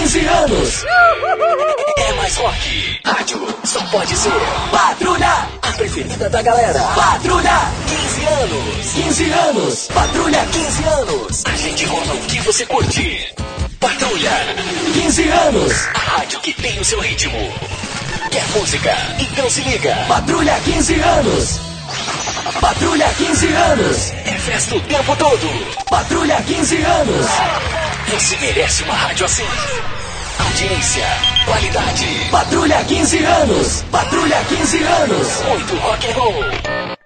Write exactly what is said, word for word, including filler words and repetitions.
quinze anos. É mais rock. Rádio só pode ser Patrulha, a preferida da galera. Patrulha, quinze anos. quinze anos. Patrulha, quinze anos. A gente rola o que você curte. Patrulha, quinze anos. A rádio que tem o seu ritmo. Quer música? Então se liga. Patrulha, quinze anos. Patrulha, quinze anos. É festa o tempo todo. Patrulha, quinze anos. Você merece uma rádio assim. Audiência, qualidade. Patrulha, quinze anos. Patrulha, quinze anos. Muito rock and roll.